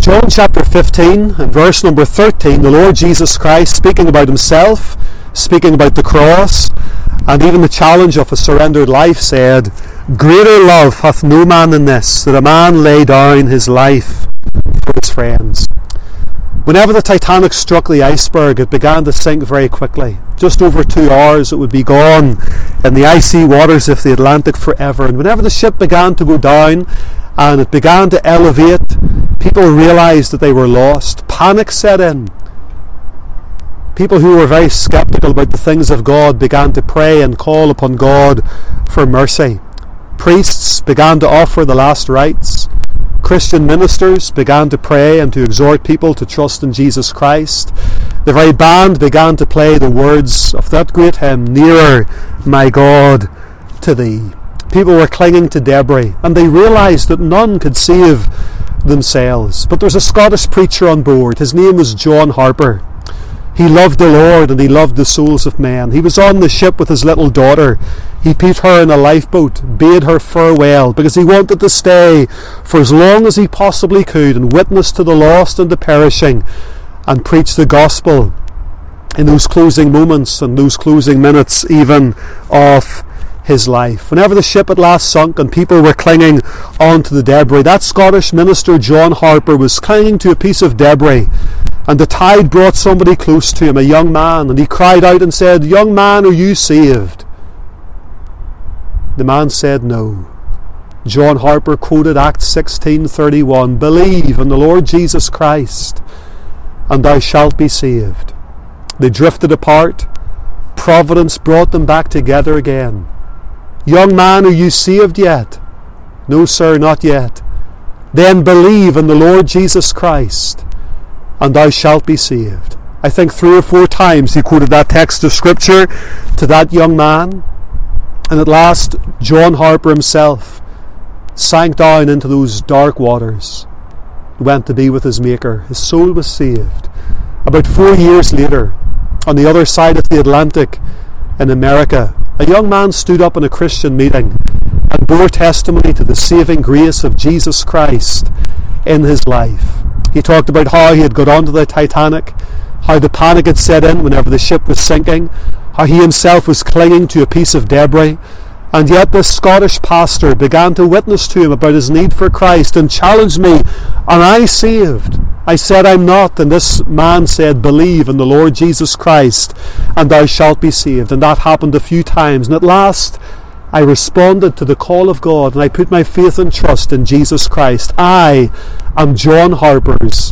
John chapter 15 and verse number 13, the Lord Jesus Christ, speaking about himself, speaking about the cross, and even the challenge of a surrendered life, said, "Greater love hath no man than this, that a man lay down his life for his friends." Whenever the Titanic struck the iceberg, it began to sink very quickly. Just over 2 hours it would be gone in the icy waters of the Atlantic forever. And whenever the ship began to go down and it began to elevate, people realized that they were lost. Panic set in. People who were very skeptical about the things of God began to pray and call upon God for mercy. Priests began to offer the last rites. Christian ministers began to pray and to exhort people to trust in Jesus Christ. The very band began to play the words of that great hymn, "Nearer, my God, to Thee." People were clinging to debris, and they realised that none could save themselves. But there's a Scottish preacher on board. His name was John Harper. He loved the Lord and he loved the souls of men. He was on the ship with his little daughter. He put her in a lifeboat, bade her farewell, because he wanted to stay for as long as he possibly could and witness to the lost and the perishing and preach the gospel in those closing moments and those closing minutes even of his life. Whenever the ship at last sunk and people were clinging onto the debris, that Scottish minister John Harper was clinging to a piece of debris, and the tide brought somebody close to him, a young man, and he cried out and said, "Young man, are you saved?" The man said no. John Harper quoted Acts 16:31, "Believe in the Lord Jesus Christ, and thou shalt be saved." They drifted apart. Providence brought them back together again. "Young man, are you saved yet?" "No, sir, not yet." "Then believe in the Lord Jesus Christ, and thou shalt be saved." I think 3 or 4 times he quoted that text of Scripture to that young man. And at last, John Harper himself sank down into those dark waters, went to be with his Maker. His soul was saved. About 4 years later, on the other side of the Atlantic in America, a young man stood up in a Christian meeting and bore testimony to the saving grace of Jesus Christ in his life. He talked about how he had got onto the Titanic, how the panic had set in whenever the ship was sinking, how he himself was clinging to a piece of debris, and yet this Scottish pastor began to witness to him about his need for Christ and challenged me, "Am I saved?" I said, "I'm not." And this man said, "Believe in the Lord Jesus Christ, and thou shalt be saved." And that happened a few times. And at last, I responded to the call of God, and I put my faith and trust in Jesus Christ. I am John Harper's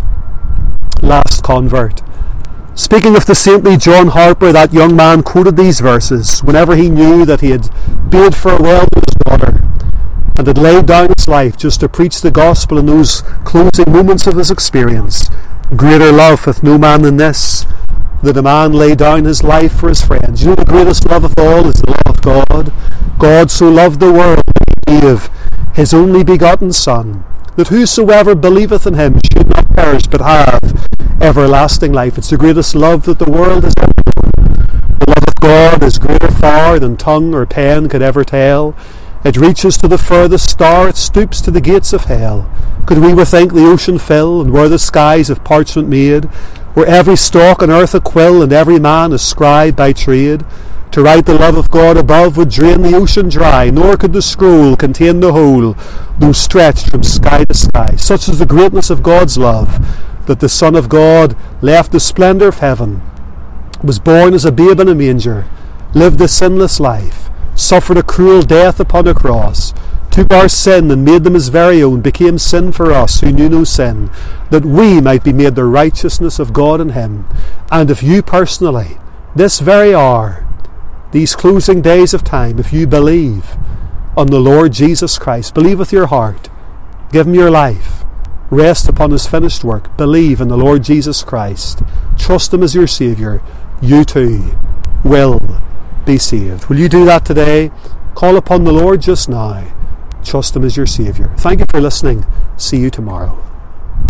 last convert. Speaking of the saintly John Harper, that young man quoted these verses whenever he knew that he had bade farewell to his daughter and had laid down his life just to preach the gospel in those closing moments of his experience. "Greater love hath no man than this, that a man lay down his life for his friends." You know, the greatest love of all is the love of God. God so loved the world that he gave his only begotten Son, that whosoever believeth in him should not perish but have everlasting life. It's the greatest love that the world has ever known. The love of God is greater far than tongue or pen could ever tell. It reaches to the furthest star, it stoops to the gates of hell. Could we with ink the ocean fill, and were the skies of parchment made, were every stalk on earth a quill, and every man a scribe by trade, to write the love of God above would drain the ocean dry, nor could the scroll contain the whole, though stretched from sky to sky. Such is the greatness of God's love, that the Son of God left the splendour of heaven, was born as a babe in a manger, lived a sinless life, suffered a cruel death upon a cross, took our sin and made them his very own, became sin for us who knew no sin, that we might be made the righteousness of God in him. And if you personally, this very hour, these closing days of time, if you believe on the Lord Jesus Christ, believe with your heart, give him your life, rest upon his finished work, believe in the Lord Jesus Christ, trust him as your Saviour, you too will be saved. Will you do that today? Call upon the Lord just now. Trust him as your Saviour. Thank you for listening. See you tomorrow.